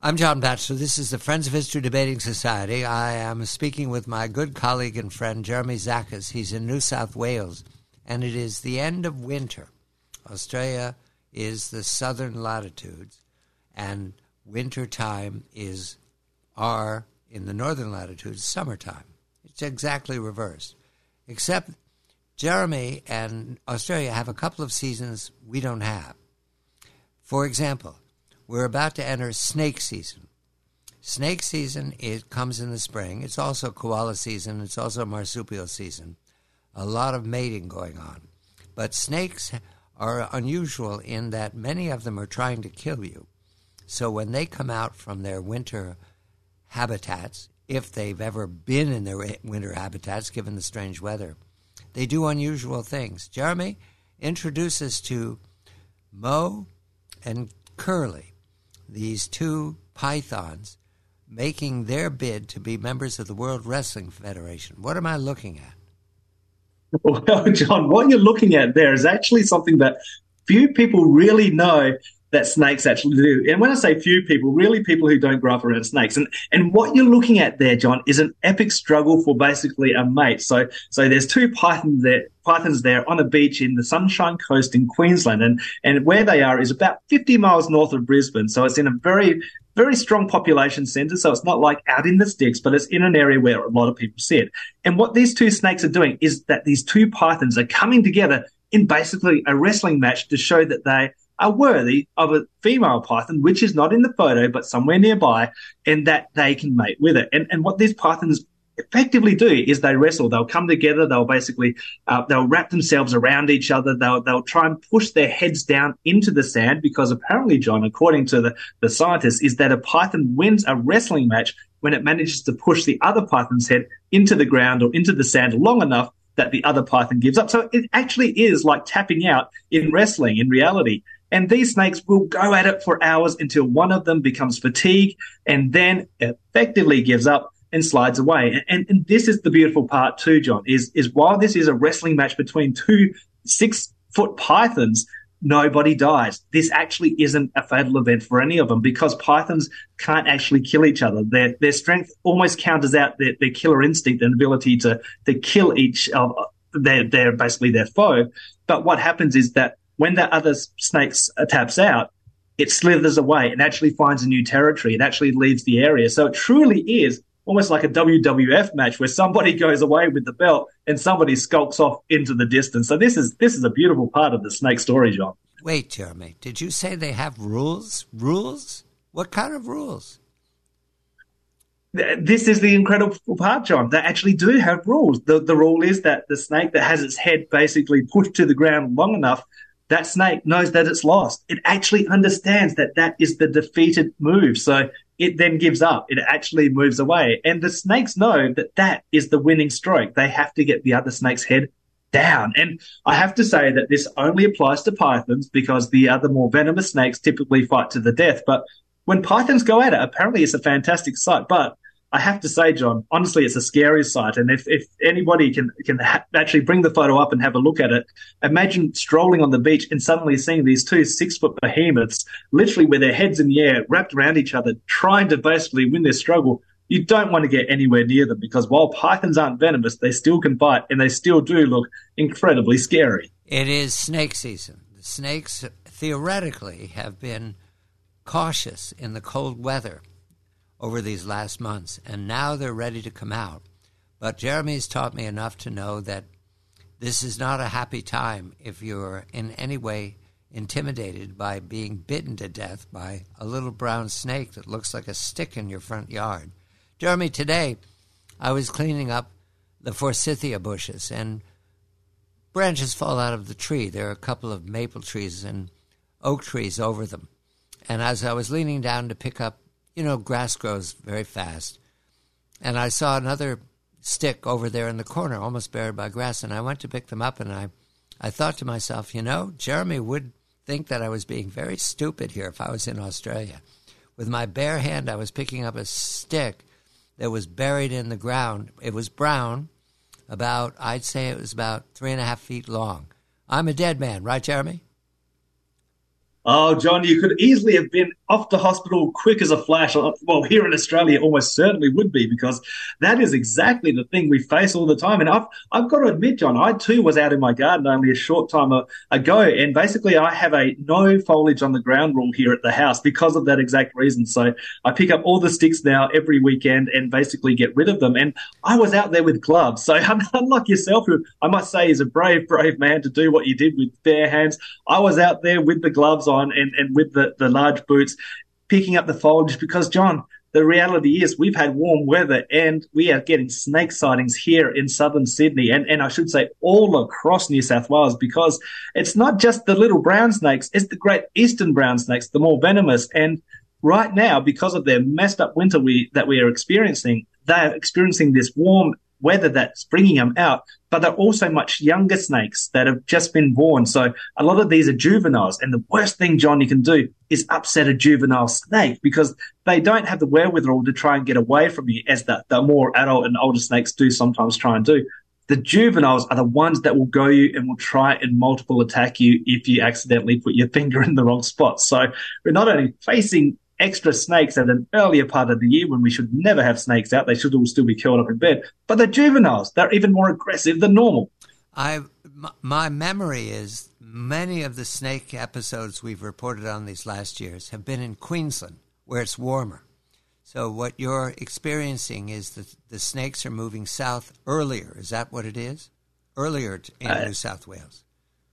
I'm John Batchelor. This is the Friends of History Debating Society. I am speaking with my good colleague and friend, Jeremy Zachas. He's in New South Wales, and it is the end of winter. Australia is the southern latitudes, and winter time is in the northern latitudes, summertime. It's exactly reversed. Except Jeremy and Australia have a couple of seasons we don't have. For example, we're about to enter snake season. Snake season, it comes in the spring. It's also koala season. It's also marsupial season. A lot of mating going on. But snakes are unusual in that many of them are trying to kill you. So when they come out from their winter habitats, if they've ever been in their winter habitats, given the strange weather, they do unusual things. Jeremy, introduce us to Mo and Curly, these two pythons making their bid to be members of the World Wrestling Federation. What am I looking at? Well, John, what you're looking at there is actually something that few people really know that snakes actually do. And when I say few people, really people who don't grow up around snakes. And what you're looking at there, John, is an epic struggle for basically a mate. So there's two pythons there on a beach in the Sunshine Coast in Queensland. And where they are is about 50 miles north of Brisbane. So it's in a very, very strong population centre. So it's not like out in the sticks, but it's in an area where a lot of people sit. And what these two snakes are doing is that these two pythons are coming together in basically a wrestling match to show that they are worthy of a female python, which is not in the photo, but somewhere nearby, and that they can mate with it. And what these pythons effectively do is they wrestle. They'll come together. They'll basically, they'll wrap themselves around each other. They'll try and push their heads down into the sand because apparently, John, according to the scientists, is that a python wins a wrestling match when it manages to push the other python's head into the ground or into the sand long enough that the other python gives up. So it actually is like tapping out in wrestling in reality. And these snakes will go at it for hours until one of them becomes fatigued and then effectively gives up and slides away. And this is the beautiful part too, John, is while this is a wrestling match between two 6-foot pythons, nobody dies. This actually isn't a fatal event for any of them because pythons can't actually kill each other. Their strength almost counters out their killer instinct and ability to kill each of their basically their foe. But what happens is that when that other snake taps out, it slithers away and actually finds a new territory. It actually leaves the area. So it truly is almost like a WWF match where somebody goes away with the belt and somebody skulks off into the distance. So this is a beautiful part of the snake story, John. Wait, Jeremy, did you say they have rules? Rules? What kind of rules? This is the incredible part, John. They actually do have rules. The rule is that the snake that has its head basically pushed to the ground long enough, that snake knows that it's lost. It actually understands that that is the defeated move. So it then gives up. It actually moves away. And the snakes know that that is the winning stroke. They have to get the other snake's head down. And I have to say that this only applies to pythons because the other more venomous snakes typically fight to the death. But when pythons go at it, apparently it's a fantastic sight. But I have to say, John, honestly, it's a scary sight. And if anybody can actually bring the photo up and have a look at it, imagine strolling on the beach and suddenly seeing these two 6-foot behemoths literally with their heads in the air, wrapped around each other, trying to basically win this struggle. You don't want to get anywhere near them because while pythons aren't venomous, they still can bite and they still do look incredibly scary. It is snake season. The snakes theoretically have been cautious in the cold weather over these last months, and now they're ready to come out. But Jeremy's taught me enough to know that this is not a happy time if you're in any way intimidated by being bitten to death by a little brown snake that looks like a stick in your front yard. Jeremy, today I was cleaning up the forsythia bushes, and branches fall out of the tree. There are a couple of maple trees and oak trees over them. And as I was leaning down to pick up, grass grows very fast. And I saw another stick over there in the corner, almost buried by grass, and I went to pick them up, and I thought to myself, Jeremy would think that I was being very stupid here if I was in Australia. With my bare hand, I was picking up a stick that was buried in the ground. It was brown, I'd say it was about 3.5 feet long. I'm a dead man, right, Jeremy? Oh, John, you could easily have been off to hospital quick as a flash. Well, here in Australia, almost certainly would be, because that is exactly the thing we face all the time. And I've got to admit, John, I too was out in my garden only a short time ago, and basically I have a no foliage on the ground rule here at the house because of that exact reason. So I pick up all the sticks now every weekend and basically get rid of them. And I was out there with gloves. So unlike yourself, who I must say is a brave, brave man to do what you did with bare hands, I was out there with the gloves on and with the large boots picking up the foliage because, John, the reality is we've had warm weather and we are getting snake sightings here in southern Sydney and I should say all across New South Wales, because it's not just the little brown snakes, it's the great eastern brown snakes, the more venomous. And right now, because of their messed up winter that we are experiencing, they're experiencing this warm weather that's bringing them out, but they're also much younger snakes that have just been born. So a lot of these are juveniles. And the worst thing, John, you can do is upset a juvenile snake because they don't have the wherewithal to try and get away from you, as the more adult and older snakes do sometimes try and do. The juveniles are the ones that will go you and will try and multiple attack you if you accidentally put your finger in the wrong spot. So we're not only facing extra snakes at an earlier part of the year when we should never have snakes out. They should all still be curled up in bed. But the juveniles, they're even more aggressive than normal. My memory is many of the snake episodes we've reported on these last years have been in Queensland, where it's warmer. So what you're experiencing is that the snakes are moving south earlier. Is that what it is? Earlier in New South Wales.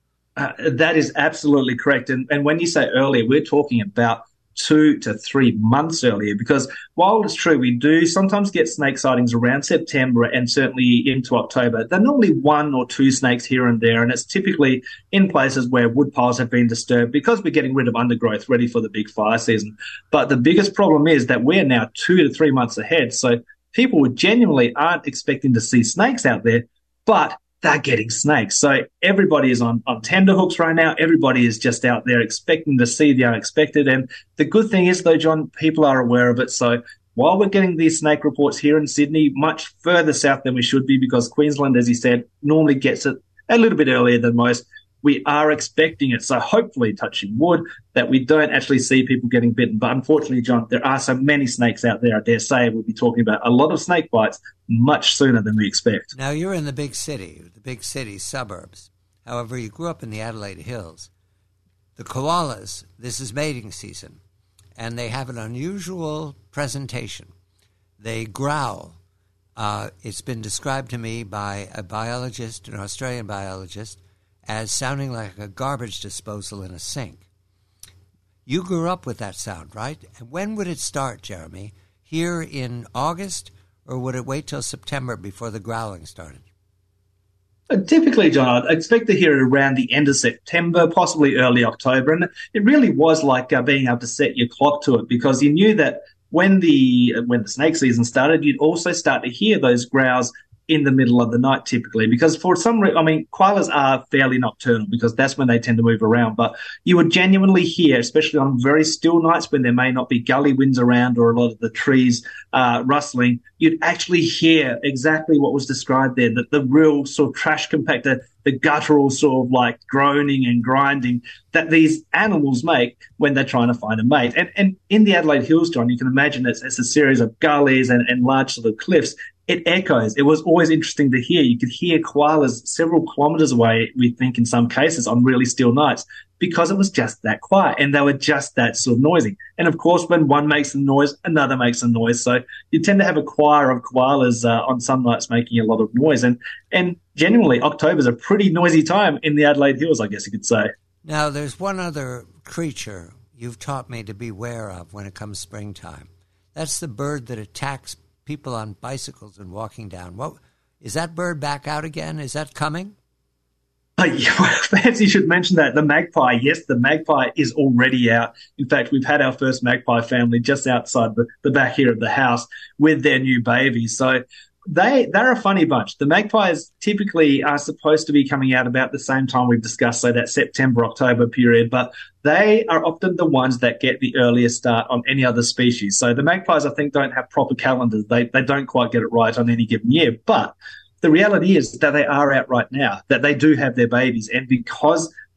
That is absolutely correct. And when you say earlier, we're talking about 2 to 3 months earlier, because while it's true we do sometimes get snake sightings around September and certainly into October, they're normally 1 or 2 snakes here and there, and it's typically in places where wood piles have been disturbed because we're getting rid of undergrowth ready for the big fire season. But the biggest problem is that we're now 2 to 3 months ahead, so people genuinely aren't expecting to see snakes out there, but they're getting snakes. So everybody is on tenterhooks right now. Everybody is just out there expecting to see the unexpected. And the good thing is, though, John, people are aware of it. So while we're getting these snake reports here in Sydney, much further south than we should be, because Queensland, as you said, normally gets it a little bit earlier than most, we are expecting it. So hopefully, touching wood, that we don't actually see people getting bitten. But unfortunately, John, there are so many snakes out there. I dare say we'll be talking about a lot of snake bites much sooner than we expect. Now, you're in the big city suburbs. However, you grew up in the Adelaide Hills. The koalas, this is mating season, and they have an unusual presentation. They growl. It's been described to me by a biologist, an Australian biologist, as sounding like a garbage disposal in a sink. You grew up with that sound, right? And when would it start, Jeremy? Here in August, or would it wait till September before the growling started? Typically, John, I'd expect to hear it around the end of September, possibly early October. And it really was like being able to set your clock to it, because you knew that when the snake season started, you'd also start to hear those growls in the middle of the night typically, because for some reason, I mean, koalas are fairly nocturnal because that's when they tend to move around, but you would genuinely hear, especially on very still nights when there may not be gully winds around or a lot of the trees rustling, you'd actually hear exactly what was described there, that the real sort of trash compactor, the guttural sort of like groaning and grinding that these animals make when they're trying to find a mate. And in the Adelaide Hills, John, you can imagine it's a series of gullies and large sort of cliffs. It echoes. It was always interesting to hear. You could hear koalas several kilometres away, we think in some cases, on really still nights, because it was just that quiet and they were just that sort of noisy. And of course, when one makes a noise, another makes a noise. So you tend to have a choir of koalas on some nights making a lot of noise. And genuinely, October's a pretty noisy time in the Adelaide Hills, I guess you could say. Now, there's one other creature you've taught me to beware of when it comes springtime. That's the bird that attacks people on bicycles and walking down. What is that bird back out again? Is that coming? Perhaps you should mention that. The magpie, yes, the magpie is already out. In fact, we've had our first magpie family just outside the back here of the house with their new baby. So they're a funny bunch. The magpies typically are supposed to be coming out about the same time we've discussed, so that September, October period, but they are often the ones that get the earliest start on any other species. So the magpies, I think, don't have proper calendars. They don't quite get it right on any given year, but the reality is that they are out right now, that they do have their babies. And because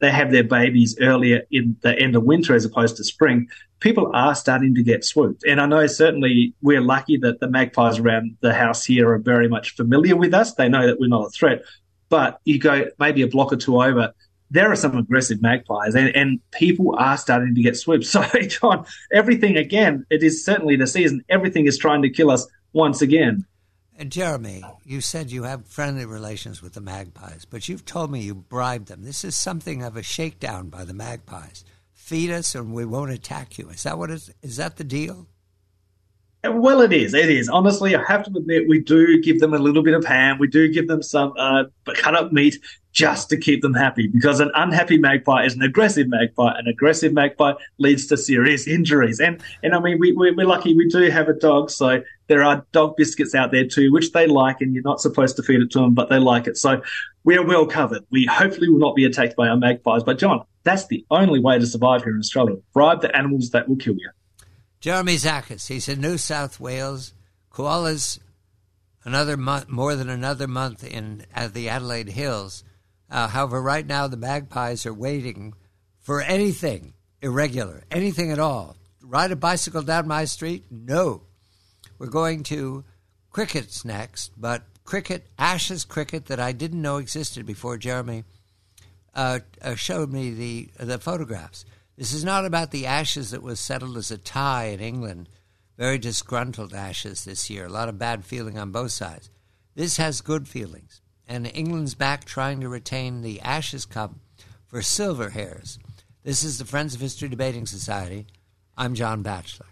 they have their babies earlier in the end of winter as opposed to spring, people are starting to get swooped. And I know certainly we're lucky that the magpies around the house here are very much familiar with us. They know that we're not a threat. But you go maybe a block or two over, there are some aggressive magpies, and people are starting to get swooped. So, John, everything again, it is certainly the season. Everything is trying to kill us once again. And Jeremy, you said you have friendly relations with the magpies, but you've told me you bribed them. This is something of a shakedown by the magpies. Feed us and we won't attack you. Is that the deal? Well, it is. It is. Honestly, I have to admit, we do give them a little bit of ham. We do give them some cut up meat just to keep them happy, because an unhappy magpie is an aggressive magpie. An aggressive magpie leads to serious injuries. And I mean, we're lucky we do have a dog, so there are dog biscuits out there too, which they like, and you're not supposed to feed it to them, but they like it. So we're well covered. We hopefully will not be attacked by our magpies. But, John, that's the only way to survive here in Australia. Bribe the animals that will kill you. Jeremy Zachas, he's in New South Wales. Koalas, another month, more than another month at the Adelaide Hills. However, right now the magpies are waiting for anything irregular, anything at all. Ride a bicycle down my street? No. We're going to crickets next, but Ashes cricket that I didn't know existed before Jeremy showed me the photographs. This is not about the Ashes that was settled as a tie in England. Very disgruntled Ashes this year. A lot of bad feeling on both sides. This has good feelings. And England's back trying to retain the Ashes Cup for silver hairs. This is the Friends of History Debating Society. I'm John Batchelor.